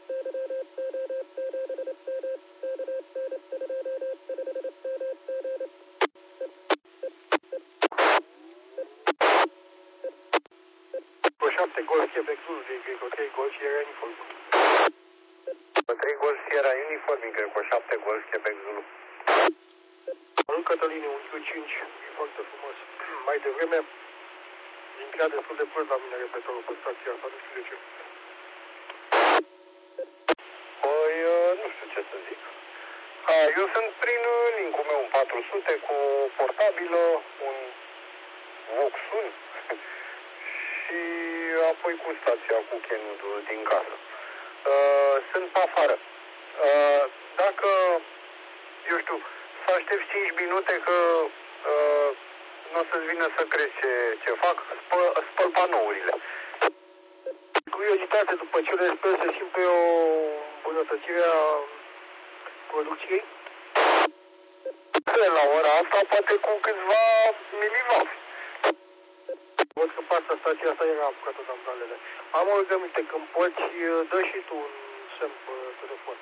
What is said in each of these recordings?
Cu 7 Golf Quebec Zulu de Greco 3 Golf Sierra Uniform. 3 Golf Sierra Uniform, Greco 7 Golf Quebec Zulu. Salut Cătăline, un Q5, e foarte frumos. Mai devreme intra destul de prost la mine repetorul pe stația asta, nu știu de ce. Păi, nu știu ce să zic. Eu sunt prin link-ul meu, un 400 cu portabilă, un Voxun și apoi cu stația cu chenudul din casă. Sunt pe afară. Dacă, eu știu, să aștept 5 minute că nu o să-ți vină să crezi ce fac, spăl panourile. Curiozitate, după ce le sper să simte o îmbunătățire a producției? La ora asta, poate cu câțiva milivați. Văd că pe asta stația asta era apucată de ambalele. Am o rugăminte, când poți, dă și tu un semn pe telefon.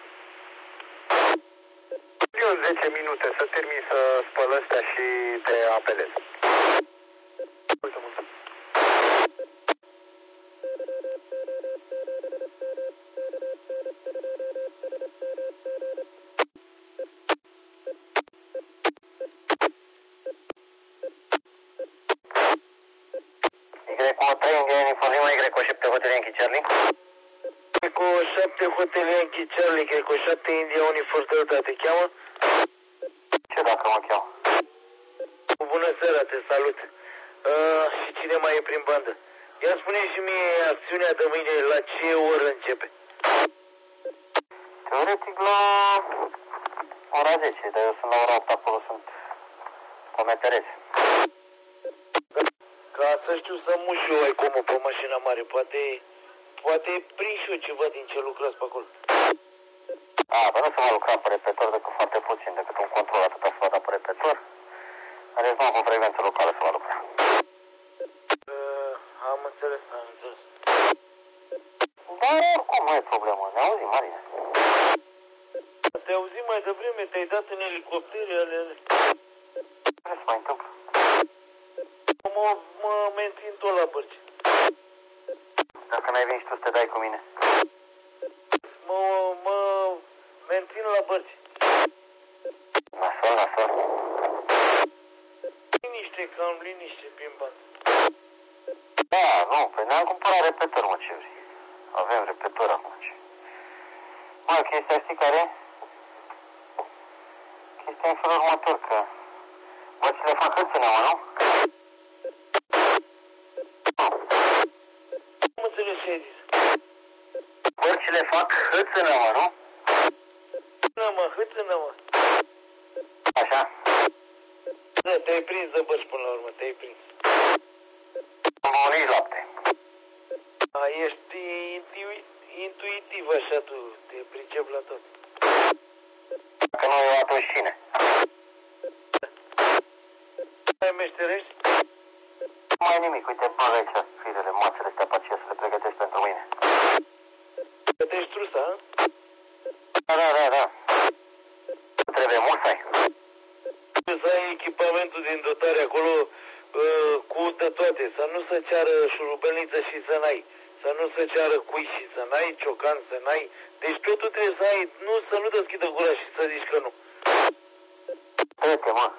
Eu 10 minute să termin să spăl astea și te apelez. Uite mult. Y3 uniform Lima, Y7 Hotel Yankee Charlie. Greco 7 Hotel Yankee Charlie, Greco 7 India Uniform Delta, te cheamă? Ce dacă mă cheamă? Bună seara, te salut. Și cine mai e prin bandă? Ia spune și mie acțiunea de mâine, la ce oră începe? Teoretic la ora 10, dar eu sunt la ora 8, acolo sunt pe meterețe. Ca să știu să muș eu ai comul pe mașina mare, poate prind și eu ceva din ce lucrați pe acolo. Dar nu se va lucra pe repetor decât foarte puțin, decât un control atâta se va da pe repetor. În rest, nu cu frecvență locală se va lucra. Am înțeles. Dar oricum nu e problemă, ne auzim, Marina. Te auzim mai devreme, te-ai dat în elicoptere ale... Ce se mai întâmplă? Mă mențin tot la bărci. Dacă n-ai venit și tu să te dai cu mine. Mă mențin la bărci. Nasol. Liniște, cam liniște prin bani. Nu, păi ne-am cumpărat repetor, mă, ce vrei. Avem repetor acum, ce. Mă, chestia știi care e? Chestia în felul următor, că bățile fac hâțâne, mă, nu? Nu înțeles ce ai zis. Bărcile fac hâțâne, mă, nu? Hâțână, mă. Așa? Da, te-ai prins de bărci până la urmă, te-ai prins. Nu, nici lapte. Ești intuitiv așa, tu te pricep la tot. Dacă nu eu, atunci cine? Mai meșterești? Mai nimic, uite, bagă aici firele, mațele astea pe aceea să le pregătesc pentru mâine. Gătești trusa, a? Da. Trebuie musai. Să ai echipamentul din dotare acolo cu de toate, să nu se ceară șurubelniță și să n-ai, să nu se ceară cui și să n-ai, ciocan să n-ai, deci totul trebuie să ai, să nu deschidă gura și să zici că nu. Uite, mă.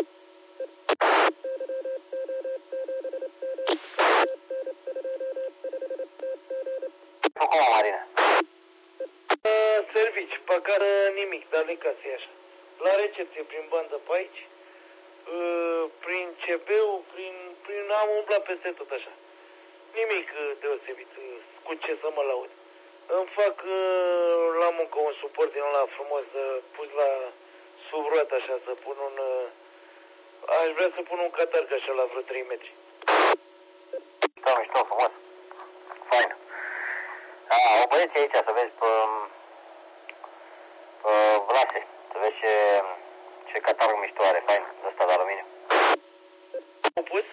Cum, Marina? Servici, pe care nimic, dar de casă e așa. La recepție, prin bandă pe aici, prin CB-ul, prin am umblat peste tot așa. Nimic deosebit, cu ce să mă laud. Îmi fac la muncă un suport din ăla frumos, pus la sub roată așa, să pun un... aș vrea să pun un catarg așa la vreo 3 metri. Mișto, frumos. Fain. O băieți aici, să vezi pe Vlase, să vezi ce catarg mișto are, fain, de ăsta de aluminiu. L-au pus?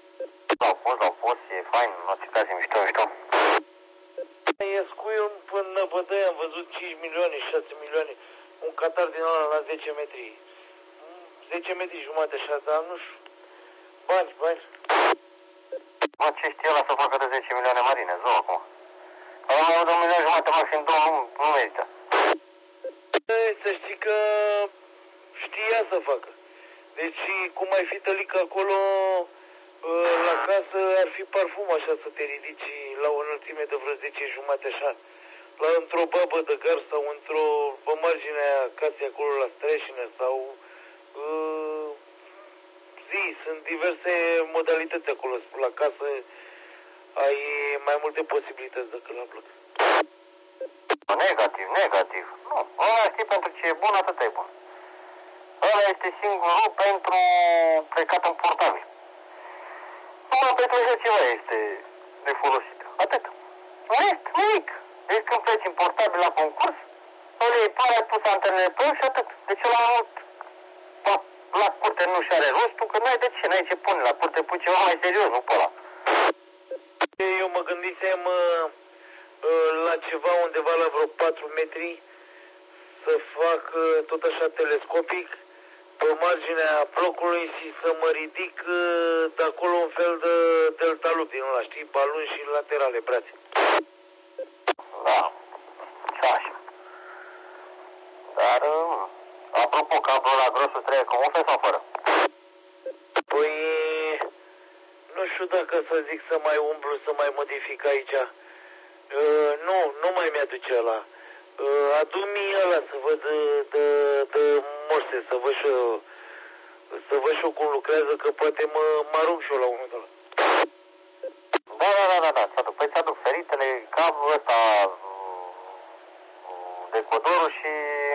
L-au pus, e fain, în orice caz e mișto. E scuiul până mână bătăi, am văzut 5 milioane, 6 milioane, un Qatar din ăla la 10 metri. 10 metri jumate așa, dar nu știu. Bani, bani. Bă, ce știe ăla să facă de 10 milioane marine, zău acum. Ăla mai de 1 milion jumate, maxim 2, nu merită. Să știi că știa să facă. Deci cum ai fi tălic acolo la casă, ar fi parfum așa să te ridici la o înălțime de vreo 10 jumate așa. Într-o babă de gar sau pe marginea casei acolo la Streșină sau sunt diverse modalități acolo. La casă ai mai multe posibilități decât la bloc. Negativ, negativ. Nu, ăla știi pentru ce e bun, atât e bun. Ăla este singurul pentru plecat în portabil. Numai pentru așa ceva este de folosit. Atât. Nu este nimic. Deci când pleci în portabil la concurs, ăla e pare, ai pus antenele pe el și atât. Deci ăla la curte nu și are rostul, că n-ai de ce, n-ai ce pune. La curte pui ceva mai serios, nu pe ăla. Eu mă gândisem la ceva undeva la vreo 4 metri să fac tot așa telescopic pe marginea blocului și să mă ridic de acolo un fel de delta loop din ăla, știi, balon și laterale, brațe. Da, și așa. Dar, apropo, cablul ăla grosul trebuie cu mufe sau fără? Păi, nu știu dacă să zic să mai umblu, să mai modific aici. Nu mai mi-aduce ăla. Adu-mi ăla să văd de morse, să văd și eu cum lucrează, că poate mă arunc și eu la unul de ăla. Da. Păi ți-aduc feritele, cablul ăsta, decodorul și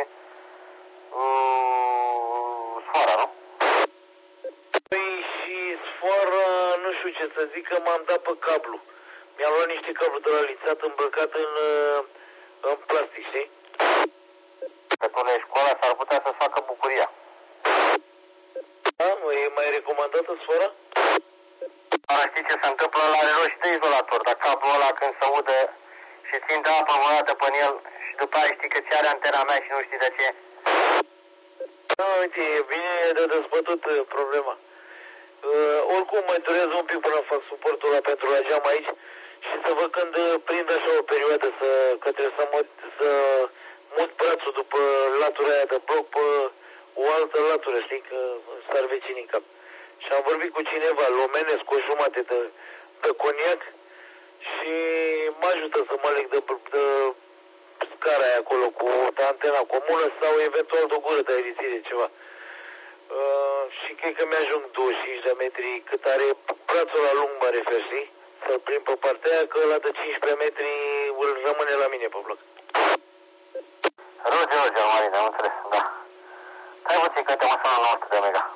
sfoara, nu? Păi și sfoara, nu știu ce să zic, că m-am dat pe cablu. Mi-am luat niște cablu de la lițat îmbrăcat în plastic, știi? Că tu la școala s-ar putea să facă bucuria. Da, nu e mai recomandată sfoara? Știi ce se întâmplă? La are roșii de izolator, dar cablul ăla când se udă și țin de apă murată pe el și după aia știi că ți are antena mea și nu știi de ce. Da, uite, e bine de dezbătut problema. Oricum mai durează un pic până fac suportul ăla pentru la geam aici și să văd când prind așa o perioadă că trebuie să mut brațul după latura aia de bloc pe o altă latură, știi, că s-ar vecinii în cap. Și am vorbit cu cineva, lomenesc o jumate de coniac și mă ajută să mă leg de scara aia acolo cu antena comună sau eventual de o gură de aerisire, ceva. Și cred că mi-ajung 25 de metri cât are brațul la lung, mă refer, știi? Să-l prind pe partea aia, că ăla de 15 metri îl rămâne la mine pe bloc. Roger, Marina, am înțeles, da. Hai puțin că te mă sună la 100 de mega.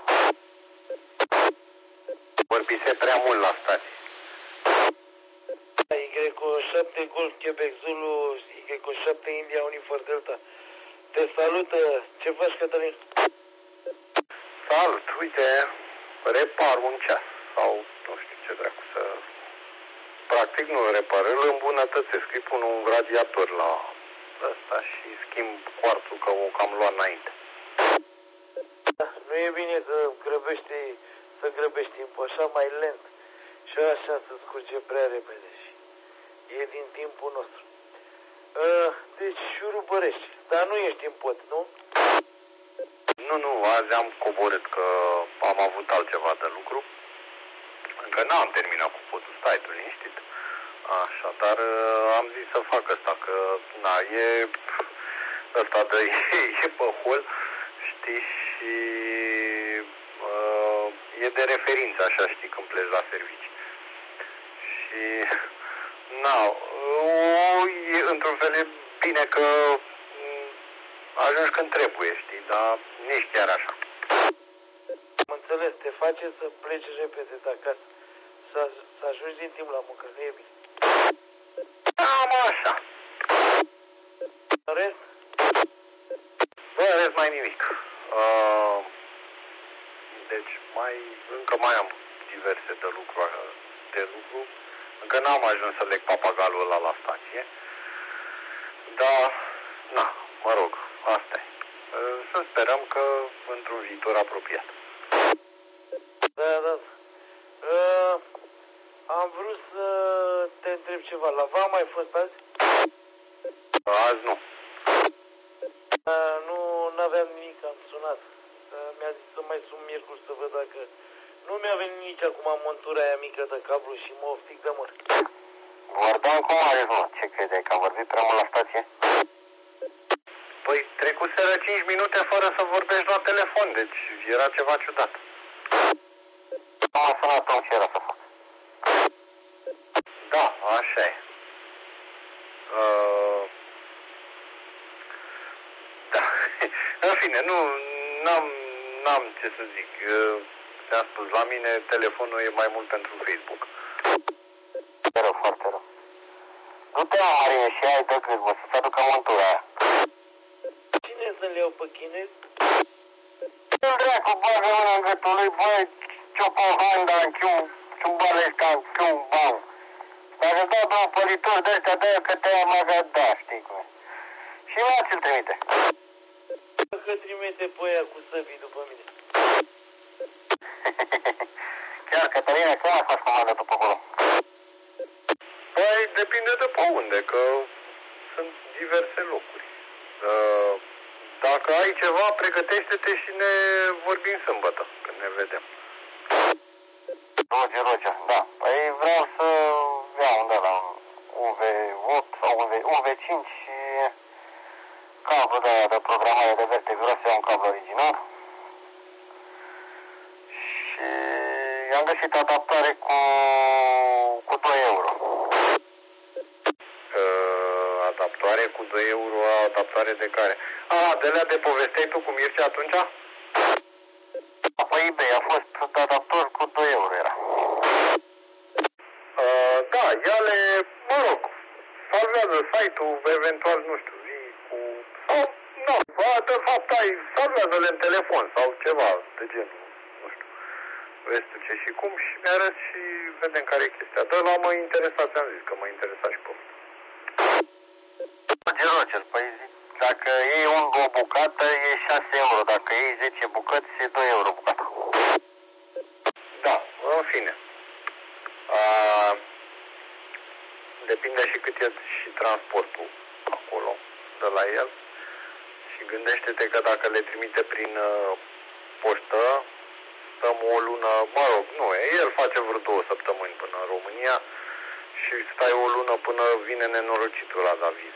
Vorbise prea mult la stație. Y7 Golf Quebec Zulu, Y7 India Unifor Delta. Te salută, ce faci, Cătălin? Salut, uite, repar un ceas sau nu știu ce dracu să... Practic nu îl repar, îl îmbunătățesc, îi pun un radiator la ăsta și schimb cuarțul că o cam luat înainte. Da, nu e bine că să grăbești timpul, așa mai lent și așa să scurge prea repede și e din timpul nostru. Deci șurubărești, dar nu ești în pod, nu? Nu, azi am coborât că am avut altceva de lucru. Încă n-am terminat cu podul, stai tu liniștit. Așa, dar am zis să fac asta, că na, e ăsta de e pe hol, știi, și e de referință, așa, știi, când pleci la servicii. Și na, e, într-un fel e bine că ajungi când trebuie, știi, dar nici chiar așa. Am înțeles, te face să pleci repede de acasă, să ajungi din timp la muncă, nu e bine. Cam așa. În rest? Bă, în rest mai nimic. Deci încă mai am diverse de lucru. Încă n-am ajuns să leg papagalul ăla la stație. Da, na, mă rog, asta e. Să sperăm că într-un viitor apropiat. Da. Am vrut să te întreb ceva. La V-am mai fost azi? Azi nu. Nu aveam nimic, am sunat. Mi-a zis să mai sun miercuri să văd dacă... Nu mi-a venit nici acum montura aia mică de cablu și mă oftic de măr. Vorbeam cu Marius, mă. Ce credeai, că am vorbit prea mult la stație? Păi trecuseră 5 minute fără să vorbești la telefon, deci era ceva ciudat. M-a sunat om ce era să fac. Da, așa e. Da, în fine, n-am ce să zic. Ți-am spus, la mine telefonul e mai mult pentru Facebook. Rău, foarte rău. Du-te, Marie, și ai de gând, să-ți aducă montura aia. Cine să-l iau pe chinez? Nu dracu, bagă mâna în gâtul lui, băi, Ciocovanda, ciumbale ăștia, ciumbau. Dacă dau două pălituri de-astea, dă-i că te-ai mai da, știi cum e. Și mea ți-l trimite. Că trimite pe aia cu săbii după mine. Chiar, Cătălina, cum ai faci comandă pe acolo? Păi, depinde de pe unde, că sunt diverse locuri. Dacă ai ceva, pregătește-te și ne vorbim sâmbătă, când ne vedem. Roger, da. Păi vreau să iau undeva la UV8 sau UV5 și cablu de programare de verte. Vreau să iau un cablu original. Și i-am găsit adaptare cu 2 euro. Adaptare cu 2 euro, adaptare de care? De alea de povesteai tu cu Mircea atunci? Pe eBay a fost adaptor cu 2 euro era. Da, ele, mă rog, salvează site-ul, eventual, nu știu, zi cu... Sau, nu, de fapt salvează-le în telefon sau ceva de genul, nu știu. Vezi tu ce și cum și mi-arăt și vedem care e chestia. Dar la mă interesa, ți-am zis că mă interesa și pe mine. Roger, păi dacă iei o bucată e 6 euro, dacă iei 10 bucăți e 2 euro bucata. Da, în fine. Depinde și cât e și transportul acolo, de la el. Și gândește-te că dacă le trimite prin poștă, stăm o lună, mă rog, nu, el face vreo 2 săptămâni până în România și stai o lună până vine nenorocitul la David.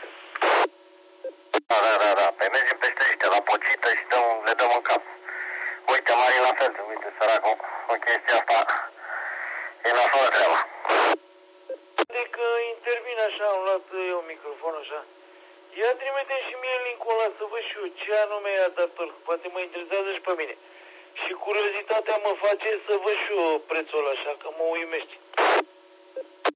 Da. Păi mergem peste ăștia la pocită și le dăm în cap. Uite, Marie la fel, uite, săracul, în chestia asta e la fără treaba. Adică intervin așa, am luat eu microfonul așa. Ia trimite și mie link-ul ăla să văd și eu ce anume e adaptor, poate mă interesează și pe mine. Și curiozitatea mă face să văd și eu prețul ăla așa, că mă uimește.